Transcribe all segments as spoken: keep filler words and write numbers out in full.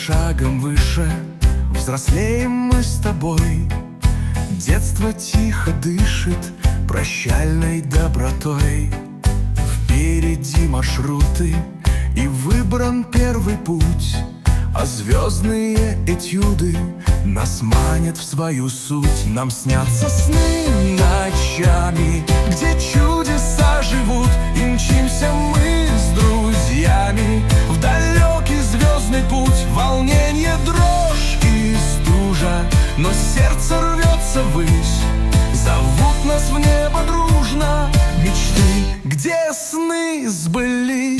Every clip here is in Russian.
шагом выше взрослеем мы с тобой. Детство тихо дышит прощальной добротой. Впереди маршруты, и выбран первый путь, а звездные этюды нас манят в свою суть. Нам снятся сны ночами, где чудеса живут, и мчимся мы с друзьями в далекий звездный путь. Волнение, дрожь и стужа, но сердце рвется ввысь. Зовут нас в небо дружно мечты, где сны сбылись.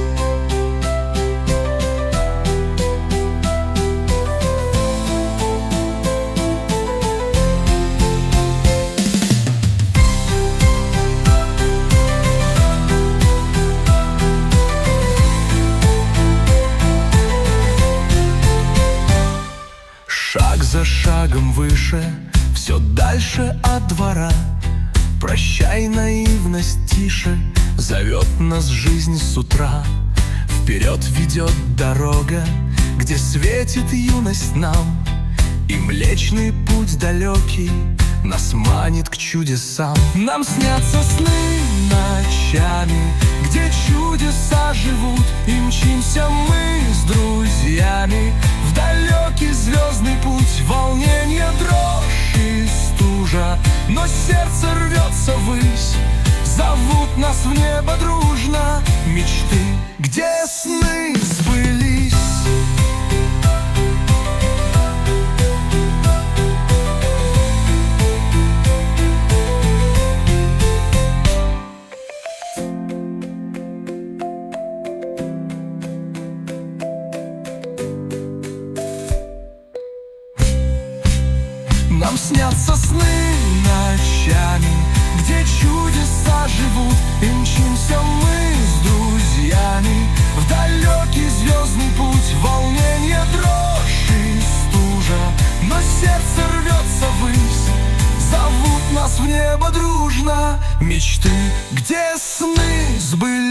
Шаг за шагом выше, все дальше от двора. Прощай, наивность, тише, зовет нас жизнь с утра. Вперед ведет дорога, где светит юность нам, и Млечный Путь далекий нас манит к чудесам. Нам снятся сны ночами, где чудеса живут, и мчимся мы с друзьями в далекий звездный путь. Волнение, дрожь и стужа, но сердце рвется ввысь. Зовут нас в небо дружно мечты, где сны сбылись. Нам снятся сны ночами, где чудеса живут, и мчимся мы с друзьями в далекий звездный путь. Волнение, дрожь и стужа, но сердце рвется ввысь. Зовут нас в небо дружно мечты, где сны сбылись.